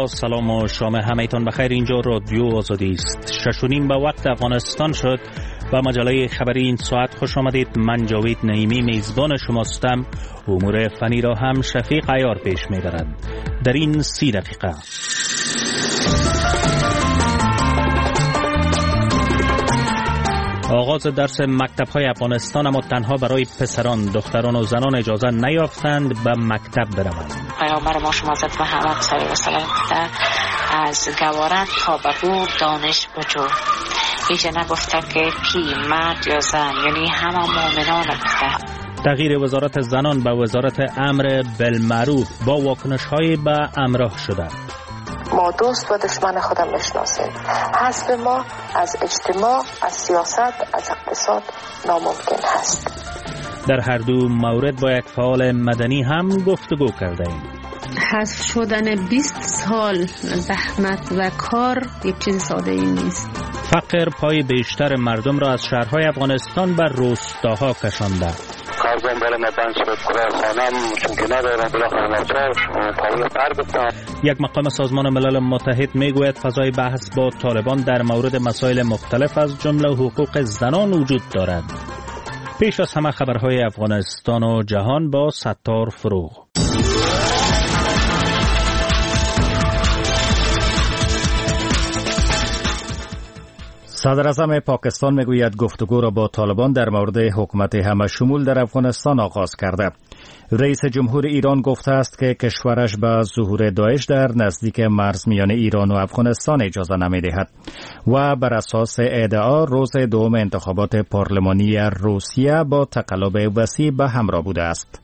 با سلام و شام همه‌تان بخیر. اینجا رادیو آزادی است. 6:30 به وقت افغانستان شد. با مجله خبری این ساعت خوش آمدید. من جاوید نعیمی میزبان شماستم. امور فنی را هم شفیق عیار پیش میبرد. در این 30 دقیقه آغاز درس مکتب‌های افغانستان، اما تنها برای پسران، دختران و زنان اجازه نیافتند به مکتب بروند. پیامبر ما شما حضرت محمد صلی الله علیه و سلم از گوارن تا به گور دانش بجو. هیچ نگفته که کی مرد یا زن، یعنی همه مؤمنان گفته. تغییر وزارت زنان به وزارت امر بالمعروف با واکنش‌های به همراه شده. ما دوست و دشمن خودم میشناسیم. حذف ما از اجتماع، از سیاست، از اقتصاد ناممکن هست. در هر دو مورد با یک فعال مدنی هم گفتگو کرده ایم. حذف شدن 20 سال زحمت و کار یک چیز ساده ای نیست. فقر پای بیشتر مردم را از شهرهای افغانستان به روستاها کشانده. کارزن بالا مبند شد خانم چون که ندارم بلاخره ناچار قابل فرد بکنم. یک مقام سازمان ملل متحد میگوید فضای بحث با طالبان در مورد مسائل مختلف از جمله حقوق زنان وجود دارد. پیش از همه خبرهای افغانستان و جهان با ستار فروغ. صدر اعظم پاکستان میگوید گفتگو را با طالبان در مورد حکومت همه شمول در افغانستان آغاز کرده. رئیس جمهور ایران گفته است که کشورش به ظهور داعش در نزدیک مرز میان ایران و افغانستان اجازه نمی‌دهد و بر اساس ادعا روز دوم انتخابات پارلمانی روسیه با تقلب وسیع به همراه بوده است.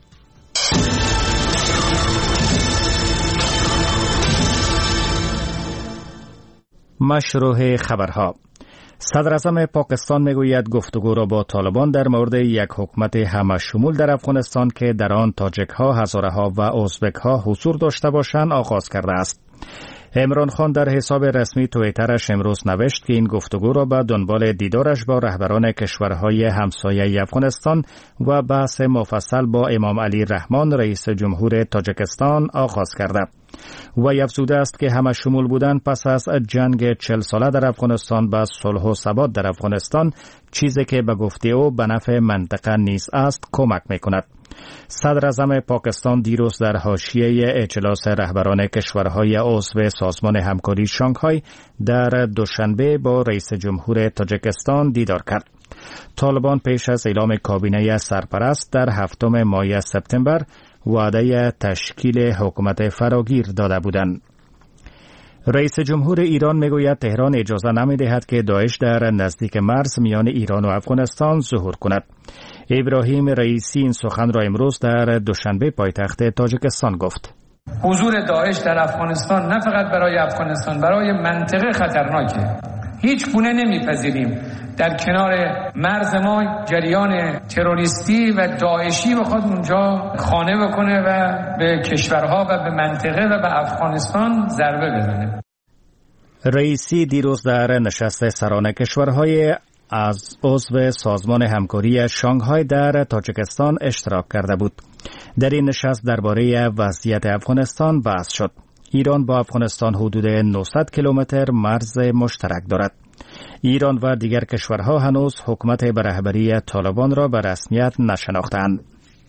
مشروع خبرها. صدر اعظم پاکستان میگوید گفتگو را با طالبان در مورد یک حکومت همه شمول در افغانستان که در آن تاجک ها، هزاره ها و ازبک ها حضور داشته باشند آغاز کرده است. عمران خان در حساب رسمی توییترش امروز نوشت که این گفتگو را به دنبال دیدارش با رهبران کشورهای همسایه افغانستان و بحث مفصل با امام علی رحمان رئیس جمهور تاجکستان آغاز کرده. و افزوده است که همه شمول بودن پس از جنگ 40 ساله در افغانستان به صلح و ثبات در افغانستان چیزی که به گفته او به نفع منطقه نیز است کمک میکند. صدر اعظم پاکستان دیروز در حاشیه اجلاس رهبران کشورهای عضو سازمان همکاری شانگهای در دوشنبه با رئیس جمهور تاجیکستان دیدار کرد. طالبان پیش از اعلام کابینه سرپرست در 7 ماه سپتامبر وعده تشکیل حکومت فراگیر داده بودند. رئیس جمهور ایران میگوید تهران اجازه نمیدهد که داعش در نزدیک مرز میان ایران و افغانستان ظهور کند. ابراهیم رئیسی این سخن را امروز در دوشنبه پایتخت تاجیکستان گفت. حضور داعش در افغانستان نه فقط برای افغانستان، برای منطقه خطرناکه. هیچ گونه نمیپذیریم در کنار مرز ما جریان تروریستی و داعشی بخواد اونجا خانه بکنه و به کشورها و به منطقه و به افغانستان ضربه بزنه. رئیسی دیروز در نشست سران کشورهای از عضو سازمان همکاری شانگهای در تاجیکستان اشتراک کرده بود. در این نشست درباره وضعیت افغانستان بحث شد. ایران با افغانستان حدود 900 کیلومتر مرز مشترک دارد. ایران و دیگر کشورها هنوز حکومت به رهبری طالبان را به رسمیت نشناختند.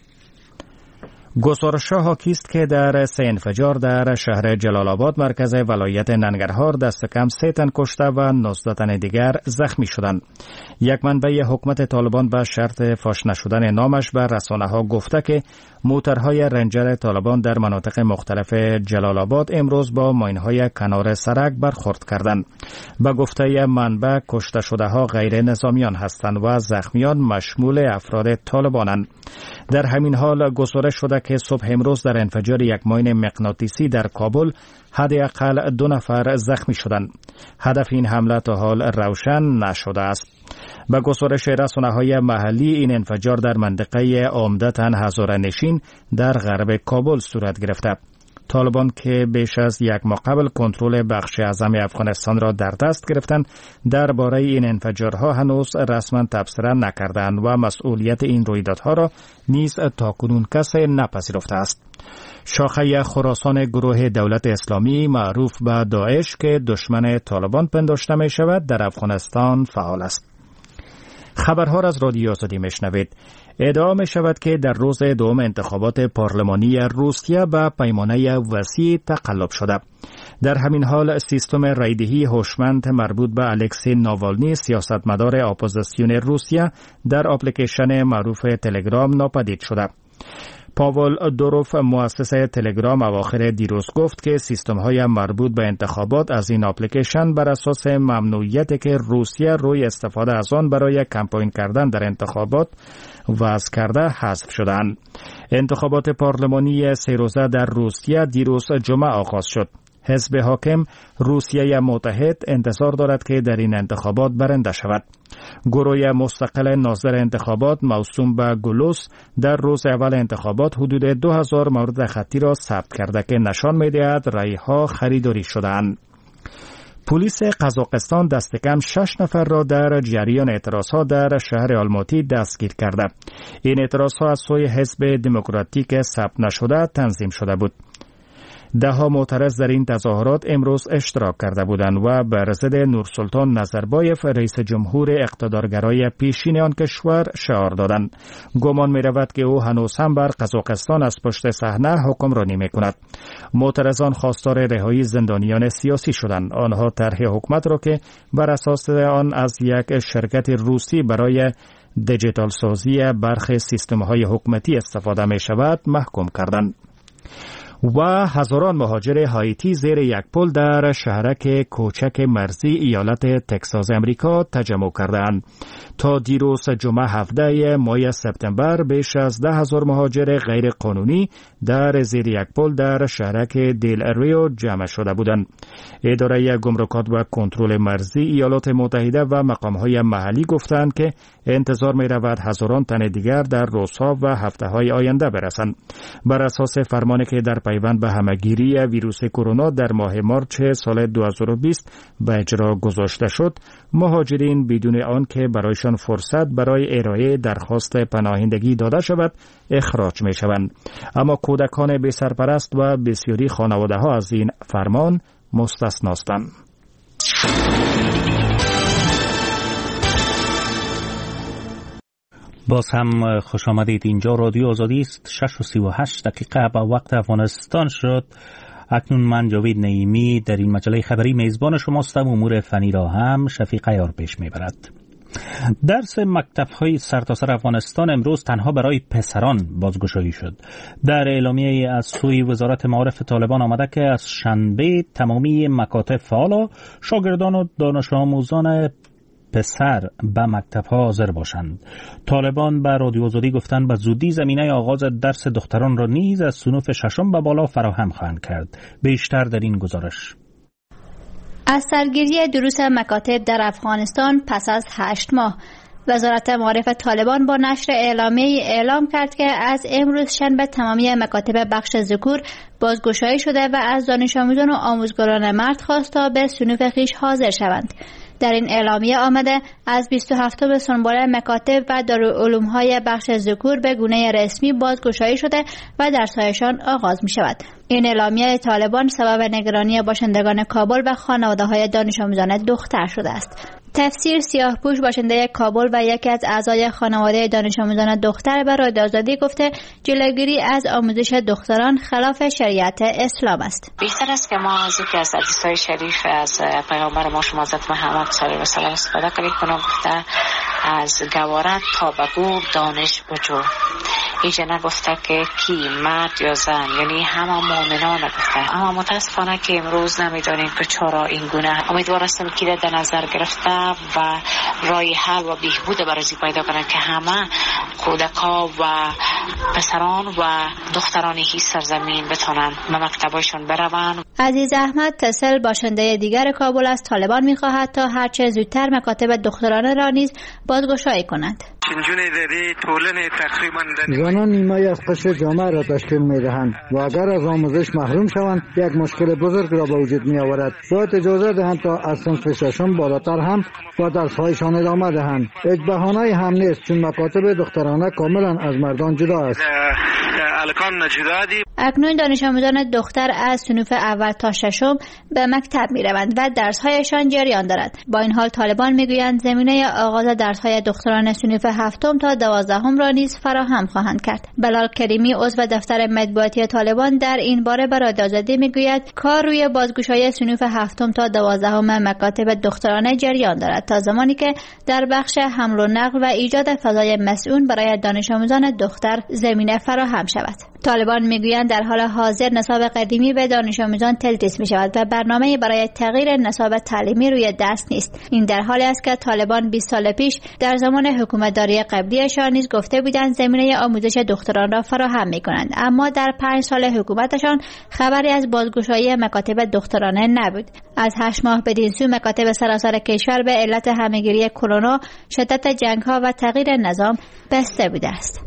گزارش‌ها حاکی است که در 3 انفجار در شهر جلال آباد مرکز ولایت ننگرهار دست کم 3 تن کشته و 19 تن دیگر زخمی شدند. یک منبع حکومت طالبان به شرط فاش نشدن نامش به رسانه‌ها گفته که موترهای رنجر طالبان در مناطق مختلف جلال آباد امروز با ماین‌های کنار سرک برخورد کردند. به گفته منبع کشته شده‌ها غیر نظامیان هستند و زخمیان مشمول افراد طالبانند. در همین حال گزارش شده که صبح امروز در انفجار یک ماین مغناطیسی در کابل حداقل 2 نفر زخمی شدند. هدف این حمله تا حال روشن نشده است. به گزارش رسانه‌های محلی این انفجار در منطقه عمدتاً هزاره نشین در غرب کابل صورت گرفته. طالبان که بیش از یک ماه قبل کنترل بخش اعظم افغانستان را در دست گرفتند درباره این انفجارها هنوز رسما تبصره نکردند و مسئولیت این رویدادها را نیز تاکنون کسی نپذیرفته است. شاخه خراسان گروه دولت اسلامی معروف به داعش که دشمن طالبان پنداشته می شود در افغانستان فعال است. خبرها را از رادیو آزادی میشنوید. ادعا می شود که در روز دوم انتخابات پارلمانی روسیه به پیمانه وسیع تقلب شده. در همین حال سیستم رایدهی هوشمند مربوط به الکسی ناوالنی سیاستمدار اپوزیسیون روسیه در اپلیکیشن معروف تلگرام ناپدید شده. پاول دوروف مؤسس تلگرام اواخر دیروز گفت که سیستم‌های مربوط به انتخابات از این اپلیکیشن بر اساس ممنوعیتی که روسیه روی استفاده از آن برای کمپاین کردن در انتخابات وضع کرده حذف شدند. انتخابات پارلمانی 3 روزه در روسیه دیروز جمعه آغاز شد. حزب حاکم روسیه متحد انتظار دارد که در این انتخابات برنده شود. گروه مستقل ناظر انتخابات موسوم به گلوس در روز اول انتخابات حدود 2000 مورد خطی را ثبت کرده که نشان می‌دهد رای‌ها خریداری شده‌اند. پلیس قزاقستان دست کم 6 نفر را در جریان اعتراضها در شهر آلماتی دستگیر کرده. این اعتراضها از سوی حزب دموکراتیک ثبت نشده تنظیم شده بود. دهها معترض در این تظاهرات امروز اشتراک کرده بودند و بر ضد نورسلطان نظربایف رئیس جمهور اقتدارگرای پیشین آن کشور شعار دادند. گمان می رود که او هنوز هم بر قزاقستان از پشت صحنه حکمرانی می کند. معترضان خواستار رهایی زندانیان سیاسی شدند. آنها طرح حکومت را که بر اساس آن از یک شرکت روسی برای دیجیتال سازی برخی سیستم‌های حکومتی استفاده می شود محکوم کردند. و هزاران مهاجر هایتی زیر یک پل در شهرک کوچک مرزی ایالت تگزاس امریکا تجمع کردند. تا دیروز جمعه 17 ماه سپتامبر بیش از 10,000 مهاجر غیر قانونی در زیر یک پل در شهرک دیل ریو جمع شده بودند. اداره گمرکات و کنترل مرزی ایالات متحده و مقام‌های محلی گفتند که انتظار می رود هزاران تن دیگر در روزها و هفته‌های آینده برسند. بر اساس فرمانی که در پیوند به همه‌گیری ویروس کرونا در ماه مارچ سال 2020 به اجرا گذاشته شد، مهاجرین بدون آن که برایشان فرصت برای ارائه درخواست پناهندگی داده شود اخراج می شوند. اما کودکان بی سرپرست و بسیاری خانواده ها از این فرمان مستثناستند. باز هم خوش آمدید. اینجا رادیو آزادی است. 6:38 به وقت افغانستان شد. اکنون من جاوید نعیمی در این مجله خبری میزبان شماستم. امور فنی را هم شفیق عیار پیش میبرد. درس مکتب‌های سرتاسر افغانستان امروز تنها برای پسران بازگشایی شد. در اعلامیه از سوی وزارت معارف طالبان آمده که از شنبه تمامی مکاتب فعال و شاگردان و دانش آموزان پسر به مکتب‌ها حاضر باشند. طالبان به رادیو آزادی گفتند به زودی زمینه آغاز درس دختران را نیز از صنف ششم به بالا فراهم خواهند کرد. بیشتر در این گزارش. از سرگیری دروس مکاتب در افغانستان پس از 8 ماه وزارت معارف طالبان با نشر اعلامیه اعلام کرد که از امروز شنبه تمامی مکاتب بخش ذکور بازگشایی شده و از دانش آموزان و آموزگاران مرد خواست تا به صنوف خویش حاضر شوند. در این اعلامیه آمده از 27 سنبل مکاتب و دارالعلوم‌های بخش ذکور به گونه رسمی بازگشایی شده و درس‌هایشان آغاز می شود. این اعلامیه طالبان سبب نگرانی باشندگان کابل و خانواده‌های دانش آموزان دختر شده است. تفسیر سیاهپوش باشنده کابل و یکی از اعضای خانواده دانش آموزان دختر به رادیو آزادی گفته جلوگیری از آموزش دختران خلاف شریعت اسلام است. بیشتر است که ما از یکی از حدیث‌های شریف از پیامبر ما شما حضرت محمد صلی الله علیه و سلم استفاده کنیم. گفته از گوارت تا به گور دانش بجو. اینجا نگفته که کی مرد یا زن، یعنی همه مؤمنان گفته. اما متاسفانه که امروز نمیدانیم که چرا این گونه. امیدوار هستم که در نظر گرفته و راه حل و بهبود برای پیدا کنند که همه کودک‌ها و پسران و دختران این سرزمین بتونن به مکتبشون بروند. عزیز احمد تسل باشنده دیگر کابل از طالبان می‌خواهد تا هرچه زودتر مکاتب دخترانه را نیز بازگشایی کنند. زنان نیمه از قشر جامعه را تشکیل می‌دهند و اگر از آموزش محروم شوند یک مشکل بزرگ را به وجود می‌آورد. باید اجازه دهند تا از صنف ششم بالاتر هم با درس‌هایشان ادامه دهند. هیچ بهانه‌ای هم نیست چون مکاتب دخترانه کاملا از مردان جدا است. اکنون دانش آموزان دختر از صنوف اول تا ششم به مکتب می‌روند و درس‌هایشان جریان دارد. با این حال طالبان می‌گویند زمینه آغاز درس‌های دختران صنوف هفتم تا 12 را نیز فراهم خواهند کرد. بلال کریمی عضو دفتر مطبوعاتی طالبان در این باره به رادیو آزادی می‌گوید کار روی بازگشایی صنوف هفتم تا 12 مکاتب دخترانه جریان دارد تا زمانی که در بخش حمل و نقل و ایجاد فضای مسئول برای دانش آموزان دختر زمینه فراهم شود. طالبان میگویند در حال حاضر نصاب قدیمی به دانش آموزان تدریس می شود و برنامه برای تغییر نصاب تعلیمی روی دست نیست. این در حالی است که طالبان 20 سال پیش در زمان حکومتداری قبلیشان نیز گفته بودند زمینه آموزش دختران را فراهم می کنند، اما در 5 سال حکومتشان خبری از بازگشایی مکاتب دخترانه نبود. از 8 ماه بدین سو مکاتب سراسر کشور به علت همهگیری کرونا، شدت جنگ‌ها و تغییر نظام بسته بوده است.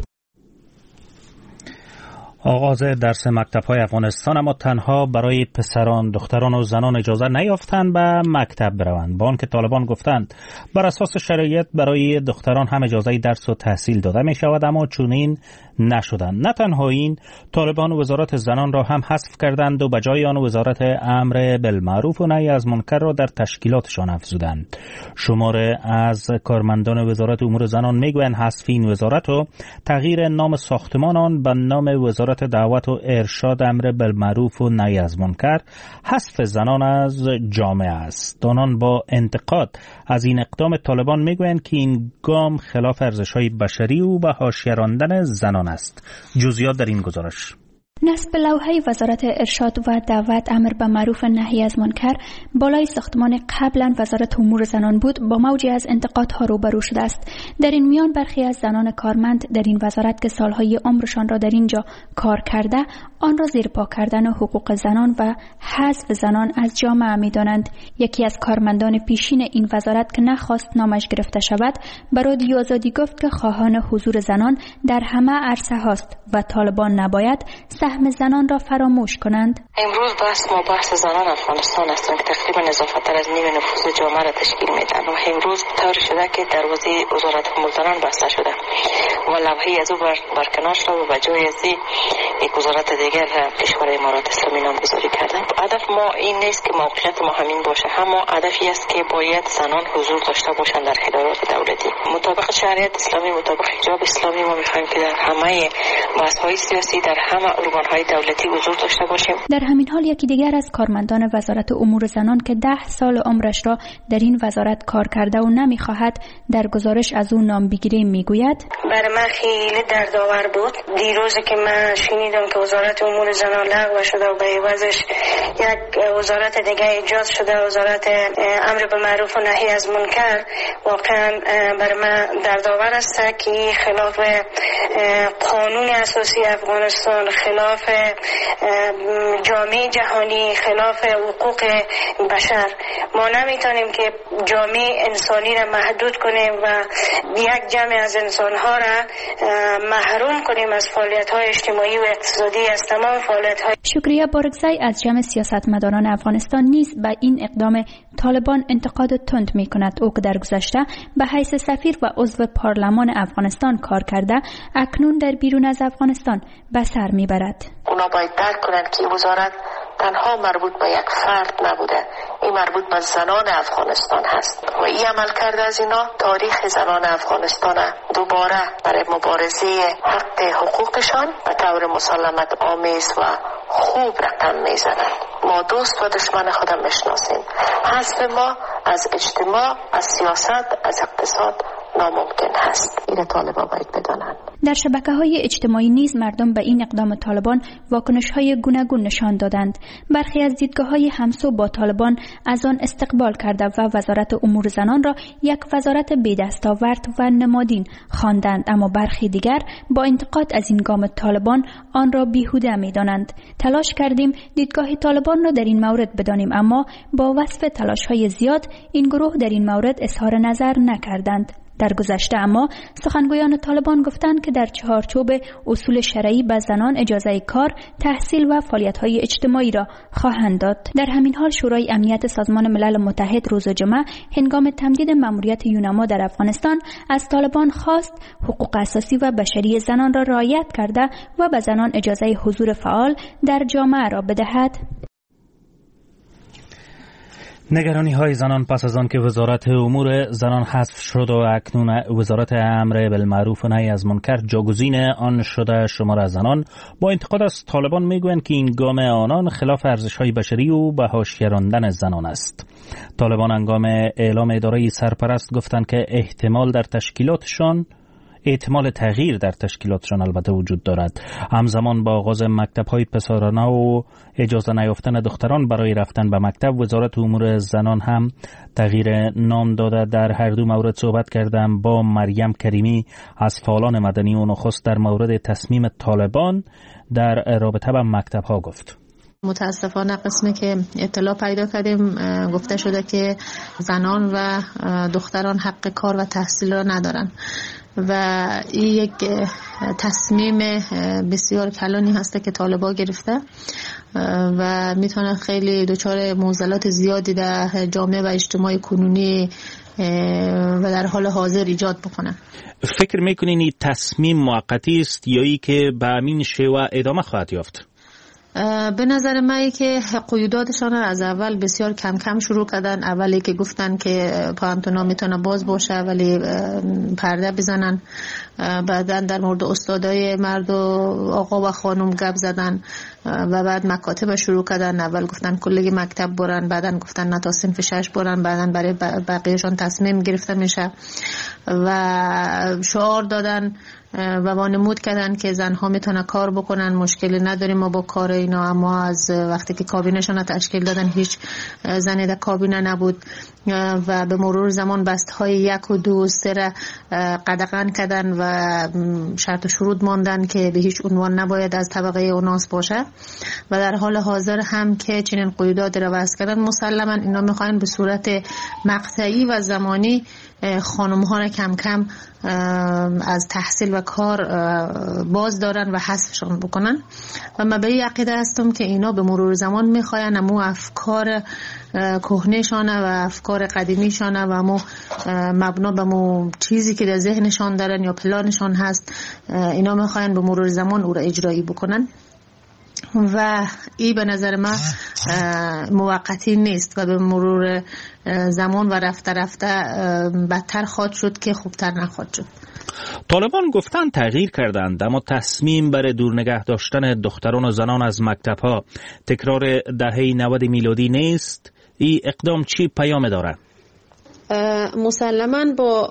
آغاز درس مکتب‌های افغانستان اما تنها برای پسران، دختران و زنان اجازه نیافتند به مکتب بروند. با آنکه طالبان گفتند بر اساس شرایط برای دختران هم اجازه درس و تحصیل داده می شود، اما چنین نشدند. نه تنها این، طالبان وزارت زنان را هم حذف کردند و به جای آن وزارت امر بالمعروف و نهی از منکر را در تشکیلاتشان افزودند. شماره از کارمندان وزارت امور زنان میگویند حذف این وزارت و تغییر نام ساختمان آن به نام وزارت دعوت و ارشاد امر بالمعروف و نهی از منکر حذف زنان از جامعه است. آنان با انتقاد از این اقدام طالبان میگویند که این گام خلاف ارزش‌های بشری و به حاشیه راندن زنان است. جزئیات در این گزارش. نصب لوحه وزارت ارشاد و دعوت امر به معروف نهی از منکر بالای ساختمان قبلا وزارت امور زنان بود با موجی از انتقادها روبرو شده است. در این میان برخی از زنان کارمند در این وزارت که سالهای عمرشان را در اینجا کار کرده آن را زیرپا کردن حقوق زنان و حذف زنان از جامعه می‌دانند. یکی از کارمندان پیشین این وزارت که نخواست نامش گرفته شود به رادیو آزادی گفت که خواهان حضور زنان در همه عرصه هاست و طالبان نباید سهم زنان را فراموش کنند. امروز بحث زنان افغانستان است که تقریبا اضافتر از نیم نفوذ جامعه را تشکیل میدن و امروز طور شده که دروازه وزارت امور زنان بسته شده و لوحه از او برکنار شده و به جای از یک وزارت دیگر کشور امارات اسلامی نامگذاری کردن. هدف ما این نیست که موقعیت ما همین باشه، اما هدفی است که باید زنان حضور داشته باشند در ادارات دولتی مطابق شریعت اسلامی، مطابق حجاب اسلامی. ما می‌خوایم که در همه بحث‌های سیاسی در همه ارگان‌های دولتی حضور داشته باشیم. در همین حال یکی دیگر از کارمندان وزارت امور زنان که 10 سال عمرش را در این وزارت کار کرده و نمی‌خواهد در گزارش از او نام بگیریم میگوید: برای من خیلی دردآور بود دیروزی که من شنیدم که وزارت امور زنان لغو شده و به عوضش یک وزارت دیگه ایجاد شده، وزارت امر بالمعروف و نهی از منکر. واقعا برای من دردآور است که خلاف قانون اساسی افغانستان، خلاف جامعه جهانی، خلاف حقوق بشر. ما نمیتونیم که جامعه انسانی را محدود کنیم و یک جمع از انسانها را محروم کنیم از فعالیت‌های اجتماعی و اقتصادی از تمام فعالیت‌های. شکریه بارگزای از جمع سیاستمداران افغانستان نیز به این اقدام طالبان انتقاد تند می‌کند. او که در گذشته به حیث سفیر و عضو پارلمان افغانستان کار کرده، اکنون در بیرون از افغانستان به سر میبرد. اونا باید درک کنند که وزارت تنها مربوط به یک فرد نبوده، این مربوط به زنان افغانستان هست و این عمل کرده از اینا تاریخ زنان افغانستان دوباره برای مبارزه حق حقوقشان به طور مسالمت آمیز و خوب رقم میزنند. ما دوست و دشمن خودم میشناسیم. حذف ما از اجتماع، از سیاست، از اقتصاد ناممکن هست. این طالبان باید بدانند. در شبکه‌های اجتماعی نیز مردم به این اقدام طالبان واکنش‌های گوناگون نشان دادند. برخی از دیدگاه‌های همسو با طالبان از آن استقبال کرده و وزارت امور زنان را یک وزارت بی‌دستاورد و نمادین خواندند، اما برخی دیگر با انتقاد از این گام طالبان آن را بیهوده می‌دانند. تلاش کردیم دیدگاه طالبان را در این مورد بدانیم، اما با وصف تلاش‌های زیاد این گروه در این مورد اظهار نظر نکردند. در گذشته اما سخنگویان طالبان گفتند که در چارچوب اصول شرعی به زنان اجازه کار، تحصیل و فعالیت‌های اجتماعی را خواهند داد. در همین حال شورای امنیت سازمان ملل متحد روز جمعه هنگام تمدید مأموریت یوناما در افغانستان از طالبان خواست حقوق اساسی و بشری زنان را رعایت کرده و به زنان اجازه حضور فعال در جامعه را بدهد. نگرانی های زنان پس از آن که وزارت امور زنان حذف شد و اکنون وزارت امر بالمعروف و نهی از منکر جاگزین آن شده شمار از زنان، با انتقاد از طالبان میگویند که این گام آنان خلاف ارزش های بشری و به حاشیه راندن زنان است. طالبان هنگام اعلام اداره سرپرست گفتند که احتمال تغییر در تشکیلاتشان البته وجود دارد. همزمان با آغاز مکتب‌های پسرانه و اجازه نیافتن دختران برای رفتن به مکتب، وزارت امور زنان هم تغییر نام داده. در هر دو مورد صحبت کردم با مریم کریمی از فعالان مدنی و نخست در مورد تصمیم طالبان در رابطه با مکتب‌ها گفت. متاسفانه قسمی که اطلاع پیدا کردیم گفته شده که زنان و دختران حق کار و تحصیل را ندارن و این یک تصمیم بسیار کلانی هسته که طالبان گرفته و میتونه خیلی دچار معضلات زیادی در جامعه و اجتماع کنونی و در حال حاضر ایجاد بکنه. فکر میکنین این تصمیم موقتی است یا ای که به همین شیوه ادامه خواهد یافت؟ به نظر من که قیوداتشان از اول بسیار کم کم شروع کردن. اولی که گفتن که پانتونا میتونه باز باشه ولی پرده بزنن، بعدن در مورد استادای مرد و آقا و خانم گپ زدن و بعد مکاتب شروع کردن. اول گفتن کلی مکتب برن، بعدن گفتن نه تا صنف 6 برن، بعدن برای بقیهشان تصمیم گرفته میشه و شعار دادن و وانمود کردن که زنها میتونن کار بکنن، مشکلی نداریم ما با کار اینا. اما از وقتی که کابینه‌شون تشکیل دادن هیچ زنی در کابینه نبود و به مرور زمان بستهای 1 و 2 و 3 قدغن کردن و شرط و شروط ماندن که به هیچ عنوان نباید از طبقه اوناس باشه و در حال حاضر هم که چنین قیوداتی را وضع کردن. مسلما اینا میخواین به صورت مقطعی و زمانی خانم ها را کم کم از تحصیل و کار باز دارن و حذفشون بکنن و من به این عقیده هستم که اینا به مرور زمان میخواین امو افکار کهنه‌شانه و افکار قدیمیشانه و امو مبنا به امو چیزی که در ذهنشان دارن یا پلانشان هست، اینا میخواین به مرور زمان او را اجرایی بکنن و این به نظر من موقتی نیست و به مرور زمان و رفته رفته بدتر خواهد شد که خوبتر نخواهد شد. طالبان گفتن تغییر کردند، اما تصمیم برای دور نگه داشتن دختران و زنان از مکتب‌ها تکرار دهه 90 میلادی نیست. این اقدام چی پیام داره؟ مسلماً با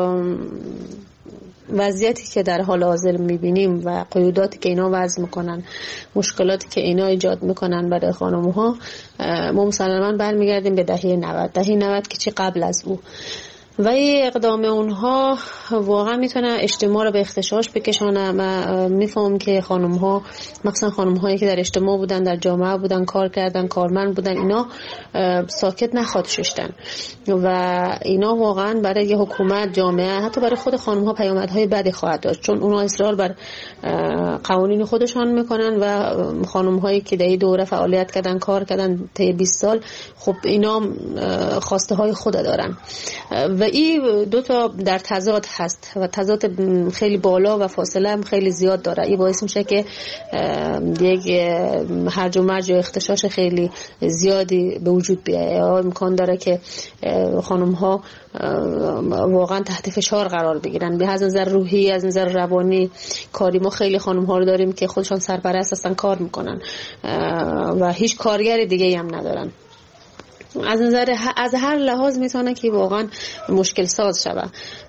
وضعیتی که در حال حاضر میبینیم و قیوداتی که اینا وضع میکنن، مشکلاتی که اینا ایجاد میکنن برای خانم‌ها، ما مسلماً برمیگردیم به دهه 90 که چی قبل از او و این اقدام اونها واقعا میتونه اجتماع رو به اختشاش بکشانه. من میفهم که خانم‌ها، مثلا خانم‌هایی که در اجتماع بودن، در جامعه بودن، کار کردن، کارمند بودن، اینا ساکت نخواد شدن و اینا واقعا برای حکومت، جامعه، حتی برای خود خانم‌ها پیامدهای بدی خواهد داشت، چون اونا اصرار بر قوانین خودشان میکنن و خانم‌هایی که در این دوره فعالیت کردن، کار کردن طی 20 سال، خب اینا خواسته های خود دارن و این دو تا در تضاد هست و تضاد خیلی بالا و فاصله هم خیلی زیاد داره. این باعث میشه که یک هرج و مرج و اختشاش خیلی زیادی به وجود بیاید. امکان داره که خانم ها واقعا تحت فشار قرار بگیرن، به از نظر روحی، از نظر روانی، کاری. ما خیلی خانم ها رو داریم که خودشان سرپرست هستن، کار میکنن و هیچ کارگر دیگه هم ندارن. از هر لحاظ میتونه که واقعا مشکل ساز شوه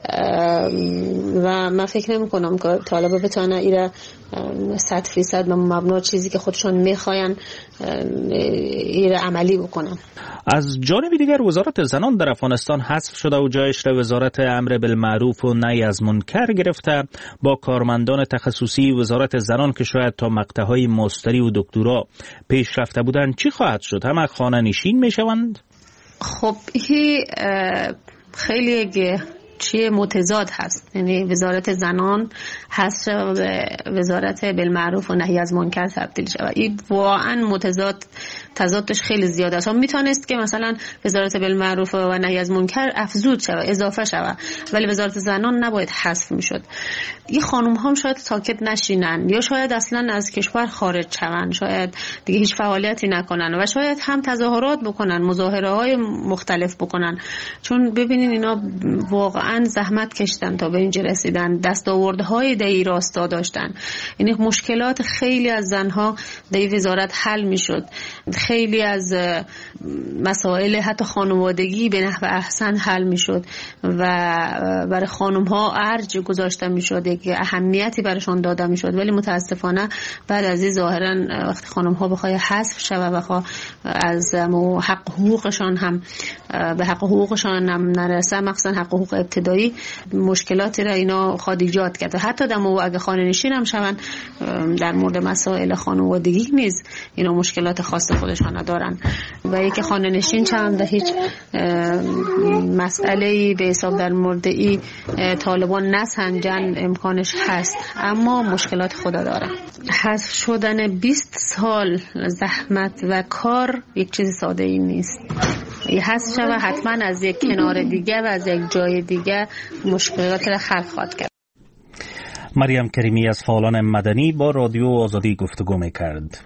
و من فکر نمی کنم که طالبا بتونه ایره 100% به مبنا چیزی که خودشون میخواین ایره عملی بکنن. از جانب دیگر وزارت زنان در افغانستان حذف شده و جایش را وزارت امر بالمعروف و نهی از منکر گرفته. با کارمندان تخصصی وزارت زنان که شاید تا مقطعهای ماستری و دکترا پیش رفته بودند چی خواهد شد؟ همه خانه نشین میشوند؟ خب خیلی یک چیه متضاد هست، یعنی وزارت زنان هست به وزارت بالمعروف و نهی از منکر تبدیل شود. این واقعا تضادش خیلی زیاده است. میتونست که مثلا وزارت بالمعروف و نهی از منکر افزود شود، اضافه شود، ولی وزارت زنان نباید حذف میشد. این خانم ها شاید ساکت نشینن یا شاید اصلا از کشور خارج شوند، شاید دیگه هیچ فعالیتی نکنن و شاید هم تظاهرات بکنن، مظاهره های مختلف بکنن، چون ببینین اینا واقعا زحمت کشیدن تا به اینجا رسیدن، دستاوردهای در این راستا داشتن. یعنی مشکلات خیلی از زنها در این وزارت حل میشد، خیلی از مسائل حتی خانوادگی به نحو احسن حل میشد و برای خانم ها ارج گذاشته میشد، یک اهمیتی برایشان داده میشد. ولی متاسفانه بعد از این ظاهرا وقتی خانم ها بخوای حذف شود و از حق حقوقشان هم به حق حقوقشان هم نرسه، مخصوصا حق حقوق ابتدایی، مشکلاتی را اینا خود ایجاد کرد. حتی دمو اگه خانه نشین هم شون، در مورد مسائل خانوادگی نیز اینا مشکلات خاص خودشان دارن و یکی خانه نشین چند هیچ مسئله‌ای به حساب در مورد ای طالبان نسنجن امکانش هست، اما مشکلات خود داره. حذف شدن 20 سال زحمت و کار یک چیز ساده ای نیست. حذف شود حتما از یک کنار دیگه و از یک جای دیگه مشکلات را خلق خواهد کرد. مریم کریمی از فعالان مدنی با رادیو آزادی گفتگو می‌کرد.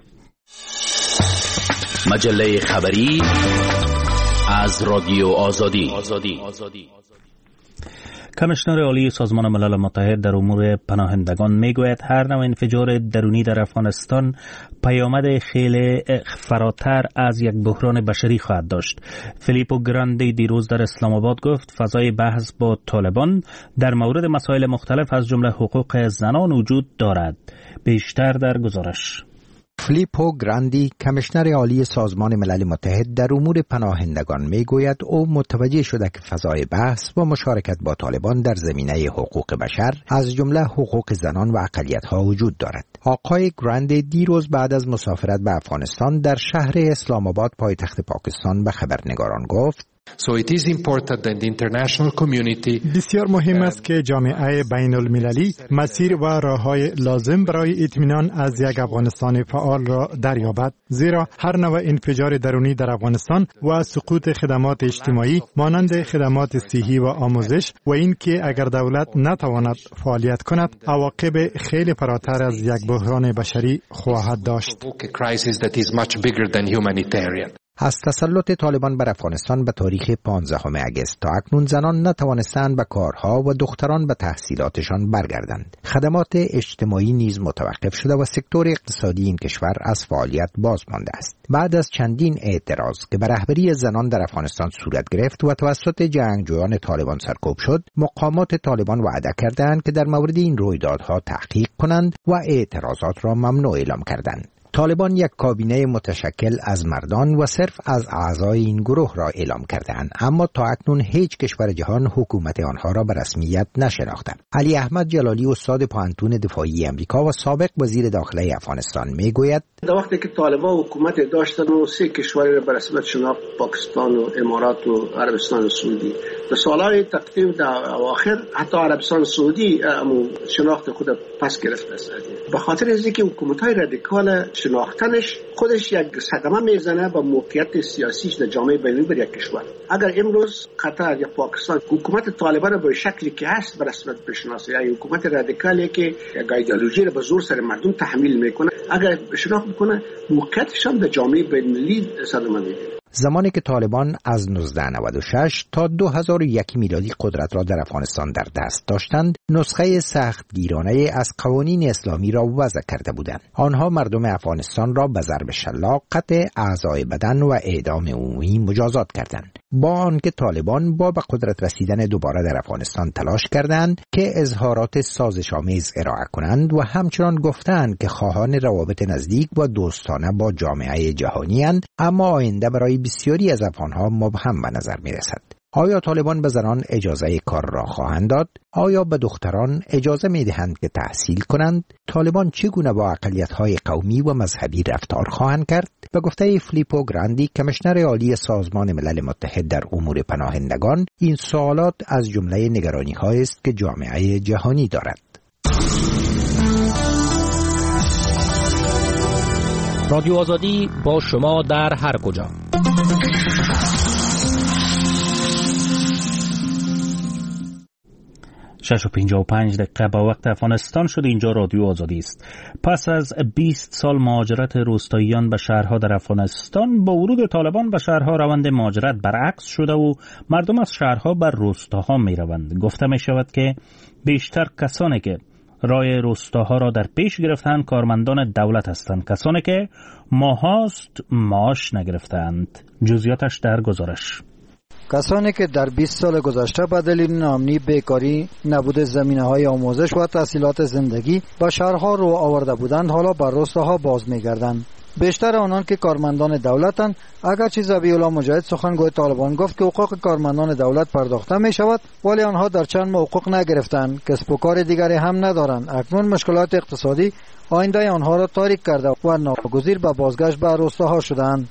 مجله خبری از رادیو آزادی. کمیشنر عالی سازمان ملل متحد در امور پناهندگان میگوید هر نوع انفجار درونی در افغانستان پیامد خیلی فراتر از یک بحران بشری خواهد داشت. فیلیپو گراندی دیروز در اسلام آباد گفت فضای بحث با طالبان در مورد مسائل مختلف از جمله حقوق زنان وجود دارد. بیشتر در گزارش. فیلیپو گراندی کمیشنر عالی سازمان ملل متحد در امور پناهندگان میگوید او متوجه شده که فضای بحث و مشارکت با طالبان در زمینه حقوق بشر از جمله حقوق زنان و اقلیت‌ها وجود دارد. آقای گراندی دیروز بعد از مسافرت به افغانستان در شهر اسلام آباد پایتخت پاکستان به خبرنگاران گفت بسیار مهم است که جامعه بین المللی مسیر و راه‌های لازم برای اطمینان از یک افغانستان فعال را دریابد، زیرا هر نوع انفجار درونی در افغانستان و سقوط خدمات اجتماعی مانند خدمات صحی و آموزش و این که اگر دولت نتواند فعالیت کند عواقب خیلی فراتر از یک بحران بشری خواهد داشت. از تسلط طالبان بر افغانستان به تاریخ 15 اگست تا اکنون زنان نتوانستند به کارها و دختران به تحصیلاتشان برگردند. خدمات اجتماعی نیز متوقف شده و سکتور اقتصادی این کشور از فعالیت باز مانده است. بعد از چندین اعتراض که بر رهبری زنان در افغانستان صورت گرفت و توسط جنگجویان طالبان سرکوب شد، مقامات طالبان وعده کردند که در مورد این رویدادها تحقیق کنند و اعتراضات را ممنوع اعلام کردند. طالبان یک کابینه متشکل از مردان و صرف از اعضای این گروه را اعلام کردند، اما تا اکنون هیچ کشور جهان حکومت آنها را به رسمیت نشناخته. علی احمد جلالی استاد پوهنتون دفاعی امریکا و سابق وزیر داخله افغانستان میگوید در وقتی که طالبان حکومت داشتن و 3 کشور را به رسمیت شناخت، پاکستان و امارات و عربستان سعودی، در سالهای تقریبا در اواخر حتی عربستان سعودی شناخت خود پس گرفته است. به خاطر اینکه حکومت‌های رادیکال شناختنش خودش یک صدمه میزنه با موقعیت سیاسیش در جامعه بین‌المللی یک کشور. اگر امروز قطر یا پاکستان حکومت طالبان به شکلی که هست به رسمیت بشناسه، یا حکومت رادیکالی که یک ایدئولوژی را به زور سر مردم تحمیل میکنه، اگر شناخت میکنه موقعیتشان در جامعه بین‌المللی صدمه میگیره. زمانی که طالبان از 1996 تا 2001 میلادی قدرت را در افغانستان در دست داشتند، نسخه سختگیرانه از قوانین اسلامی را وضع کرده بودند. آنها مردم افغانستان را به ضرب شلاق، قطع اعضای بدن و اعدام عمومی مجازات کردند. با آنکه طالبان با به قدرت رسیدن دوباره در افغانستان تلاش کردند که اظهارات سازش‌آمیز ارائه کنند و همچنان گفتند که خواهان روابط نزدیک و دوستانه با جامعه جهانی اند، اما آینده برای بسیاری از افغانها مبهم به نظر می رسد. آیا طالبان به زنان اجازه کار را خواهند داد؟ آیا به دختران اجازه می دهند که تحصیل کنند؟ طالبان چگونه با اقلیت‌های قومی و مذهبی رفتار خواهند کرد؟ به گفته فیلیپو گراندی، کمیشنر عالی سازمان ملل متحد در امور پناهندگان، این سوالات از جمله نگرانی‌هایی است که جامعه جهانی دارد. رادیو آزادی با شما در هر کجا. 6:55 با وقت افغانستان شد. اینجا رادیو آزادی است. پس از 20 سال مهاجرت روستاییان به شهرها در افغانستان، با ورود طالبان به شهرها روند مهاجرت برعکس شده و مردم از شهرها بر روستاها می روند. گفته می شود که بیشتر کسانی که راه روستاها را در پیش گرفتند کارمندان دولت هستند، کسانی که ماهاست معاش نگرفتند. جزئیاتش در گزارش. کسانی که در 20 سال گذشته به دلیل ناامنی، بیکاری، نبود زمینه‌های آموزش و تحصیلات زندگی به شهرها رو آورده بودند، حالا به روستاها باز می‌گردند. بیشتر آنان که کارمندان دولتند، اگرچه ذبیح الله مجاهد سخنگوی طالبان گفت که حقوق کارمندان دولت پرداخته می شود، ولی آنها در چند ماه حقوق نگرفتند، کسب و کار دیگری هم ندارند. اکنون مشکلات اقتصادی آینده آنها را تاریک کرده و ناگزیر به بازگشت به روستاها شدند.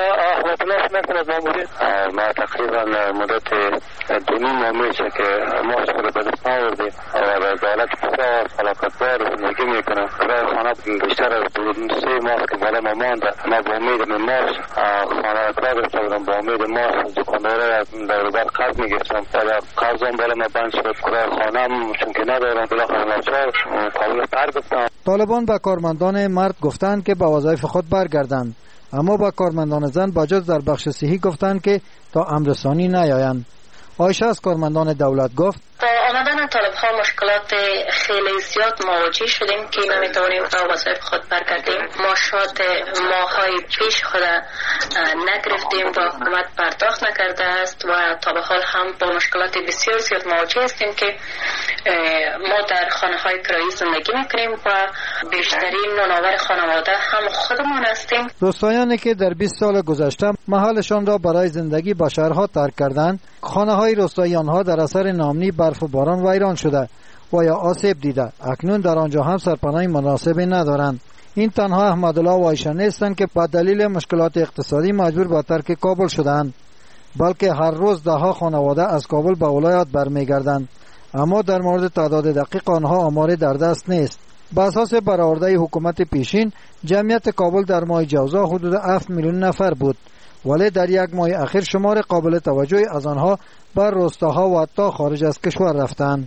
ما تقریبا مدت 2.5 ماه میشه که ما خود به دست آوردیم و دولت بسیار فلاکتبار زندگی میکنه. برای خانه بیشتر از 2-3 ماه که بالا ما مانده، ما با امید معاش خانه کار گرفته بودم، با امید معاش دکانداره در بر قرض میگرفتم و قرضم بالا ما بند شد. کرایه خانه‌ام چون که ندارم بالاخره ناچار قابل تر گفتم. طالبان به کارمندان مرد گفتند که به وظایف خود برگردند، اما با کارمندان زن باجت در بخش صحی گفتند که تا امرسانی نیایند. عایشه از کارمندان دولت گفت با آمدن طالب‌ها مشکلات خیلی زیاد مواجه شدیم که نمیتونیم به وظایف خود برگردیم. معاشات ماهای پیش خود نگرفتیم و حکومت پرداخت نکرده است و تا به حال هم با مشکلات بسیار زیاد مواجه هستیم که ما در خانه‌های کرایی زندگی میکنیم و بیشترین نانآور خانواده هم خودمان هستیم. روستاییانی که در 20 سال گذشته محلشان را برای زندگی به شهرها ترک کردند، خانه‌های روستایی آنها در اثر ناامنی، برف و باران ویران شده و یا آسیب دیده. اکنون در آنجا هم سرپناه مناسبی ندارند. این تنها احمدالله و عایشه نیستند که به دلیل مشکلات اقتصادی مجبور به ترک کابل شدند، بلکه هر روز ده ها خانواده از کابل به ولایات برمیگردند. اما در مورد تعداد دقیق آنها آماری در دست نیست. به اساس برآورده حکومت پیشین، جمعیت کابل در ماه جوزا حدود 7 میلیون نفر بود، ولی در یک ماه اخیر شمار قابل توجهی از آنها بر روستاها و حتی خارج از کشور رفتند.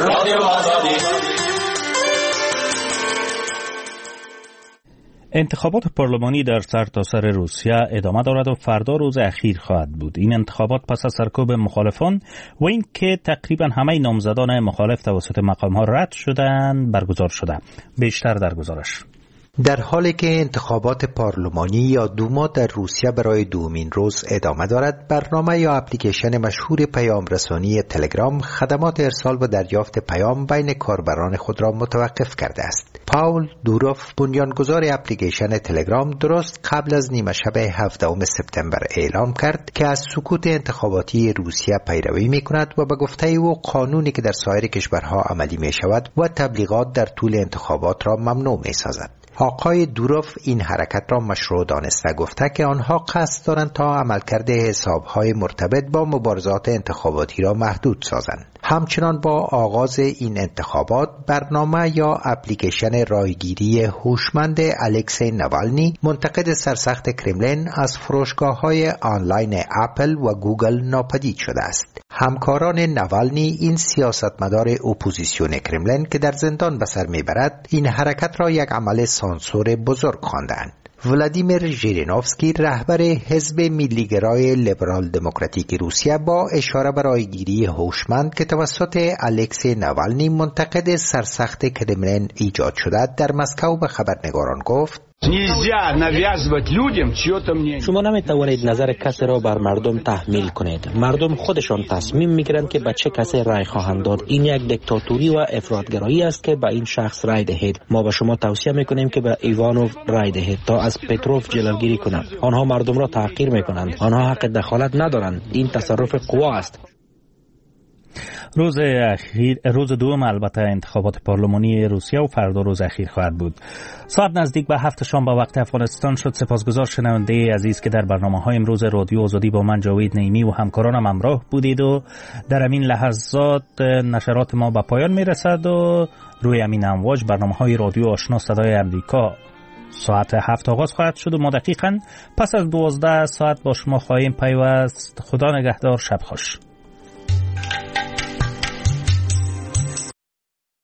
انتخابات پارلمانی در سرتاسر روسیه ادامه دارد و فردا روز اخیر خواهد بود. این انتخابات پس از سرکوب مخالفان و این که تقریبا همه نامزدان مخالف توسط مقام‌ها رد شدند برگزار شده. بیشتر در گزارش. در حالی که انتخابات پارلمانی یا دوما در روسیه برای دومین روز ادامه دارد، برنامه یا اپلیکیشن مشهور پیام رسانی تلگرام خدمات ارسال و دریافت پیام بین کاربران خود را متوقف کرده است. پاول دوروف، بنیانگذار اپلیکیشن تلگرام، درست قبل از نیمه شب 17 سپتامبر اعلام کرد که از سکوت انتخاباتی روسیه پیروی می‌کند و به گفته او قانونی که در سایر کشورها عملی می‌شود و تبلیغات در طول انتخابات را ممنوع می‌سازد. آقای دوروف این حرکت را مشروع دانسته گفته که آنها قصد دارند تا عملکرد حساب‌های مرتبط با مبارزات انتخاباتی را محدود سازند. همچنان با آغاز این انتخابات، برنامه یا اپلیکیشن رایگیری هوشمند الکسی نوالنی، منتقد سرسخت کرملین، از فروشگاه‌های آنلاین اپل و گوگل ناپدید شده است. همکاران نوالنی، این سیاستمدار اپوزیسیون کرملین که در زندان به سر میبرد، این حرکت را یک عمل سانسور بزرگ خواندند. ولادیمیر ژیرینوفسکی، رهبر حزب ملیگرای لیبرال دموکراتیک روسیه، با اشاره به رایگیری هوشمند که توسط الکسی نوالنی، منتقد سرسخت کرملین، ایجاد شده، در مسکو به خبرنگاران گفت: شما نمیتوانید نظر کسی را بر مردم تحمیل کنید. مردم خودشان تصمیم میگیرند که به چه کسی رای خواهند داد. این یک دیکتاتوری و افراطگرایی است که به این شخص رای دهید. ما به شما توصیه میکنیم که به ایوانوف رای دهید تا از پتروف جلوگیری کنند. آنها مردم را تحقیر میکنند. آنها حق دخالت ندارند. این تصرف قوا است. روز دوم البته انتخابات پارلمانی روسیه و فردا روز اخیر خواهد بود. ساعت نزدیک به 7 شام به وقت افغانستان شد. سپاسگزار شنونده عزیز که در برنامه‌های امروز رادیو آزادی با من جاوید نعیمی و همکارانم همراه بودید و در همین لحظات نشرات ما به پایان میرسد و روی همین امواج برنامه‌های رادیو آشنا صدای امریکا ساعت 7 آغاز خواهد شد و ما دقیقاً پس از 12 ساعت با شما خواهیم پیوست. خدا نگهدار. شب خوش.